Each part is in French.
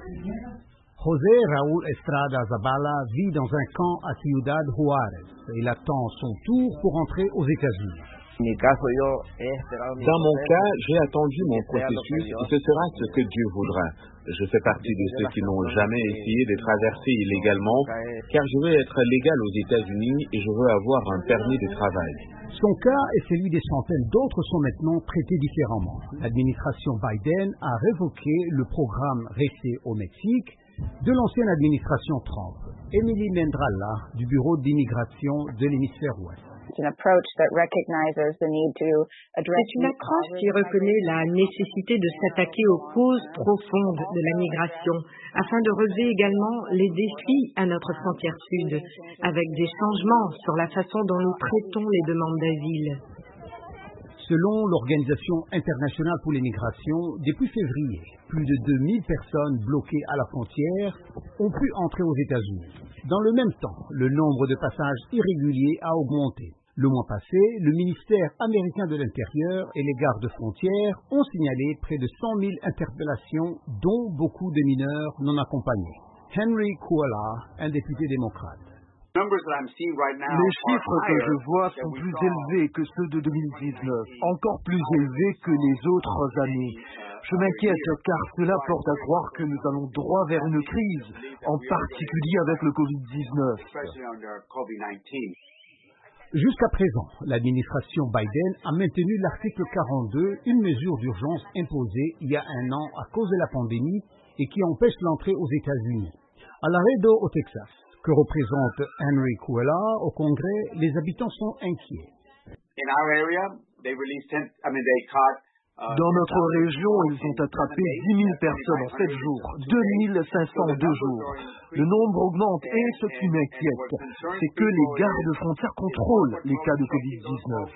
José Raúl Estrada Zabala vit dans un camp à Ciudad Juárez. Il attend son tour pour entrer aux États-Unis. Dans mon cas, j'ai attendu mon processus et ce sera ce que Dieu voudra. Je fais partie de ceux qui n'ont jamais essayé de traverser illégalement, car je veux être légal aux États-Unis et je veux avoir un permis de travail. Son cas et celui des centaines d'autres sont maintenant traités différemment. L'administration Biden a révoqué le programme Rester au Mexique de l'ancienne administration Trump. Emily Mendrala, du Bureau d'immigration de l'hémisphère ouest. C'est une approche qui reconnaît la nécessité de s'attaquer aux causes profondes de la migration, afin de relever également les défis à notre frontière sud, avec des changements sur la façon dont nous traitons les demandes d'asile. Selon l'Organisation internationale pour les migrations, depuis février, plus de 2000 personnes bloquées à la frontière ont pu entrer aux États-Unis. Dans le même temps, le nombre de passages irréguliers a augmenté. Le mois passé, le ministère américain de l'Intérieur et les gardes-frontières ont signalé près de 100 000 interpellations, dont beaucoup de mineurs non accompagnés. Henry Kuala, un député démocrate. Les chiffres que je vois sont plus élevés que ceux de 2019, encore plus élevés que les autres années. Je m'inquiète car cela porte à croire que nous allons droit vers une crise, en particulier avec le Covid-19. Jusqu'à présent, l'administration Biden a maintenu l'article 42, une mesure d'urgence imposée il y a un an à cause de la pandémie et qui empêche l'entrée aux États-Unis. À Laredo, au Texas, que représente Henry Kuela au Congrès, les habitants sont inquiets. Dans notre région, ils ont attrapé 10 000 personnes en 7 jours, 2 500 en 2 jours. Le nombre augmente et ce qui m'inquiète, c'est que les gardes frontières contrôlent les cas de Covid-19.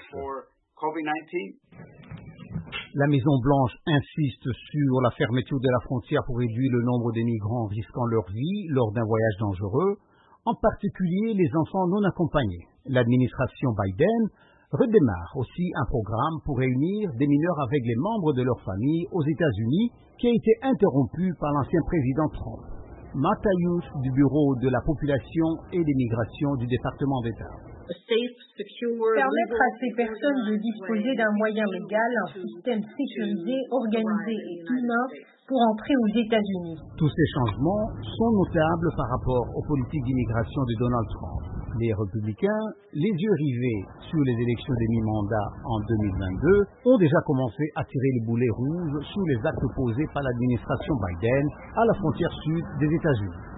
La Maison-Blanche insiste sur la fermeture de la frontière pour réduire le nombre de migrants risquant leur vie lors d'un voyage dangereux, en particulier les enfants non accompagnés. L'administration Biden redémarre aussi un programme pour réunir des mineurs avec les membres de leur famille aux États-Unis qui a été interrompu par l'ancien président Trump. Matayus du Bureau de la population et des migrations du département d'État. Permettre à ces personnes de disposer d'un moyen légal, un système sécurisé, organisé et humain pour entrer aux États-Unis. Tous ces changements sont notables par rapport aux politiques d'immigration de Donald Trump. Les républicains, les yeux rivés sur les élections de mi-mandat en 2022, ont déjà commencé à tirer les boulets rouges sur les actes posés par l'administration Biden à la frontière sud des États-Unis.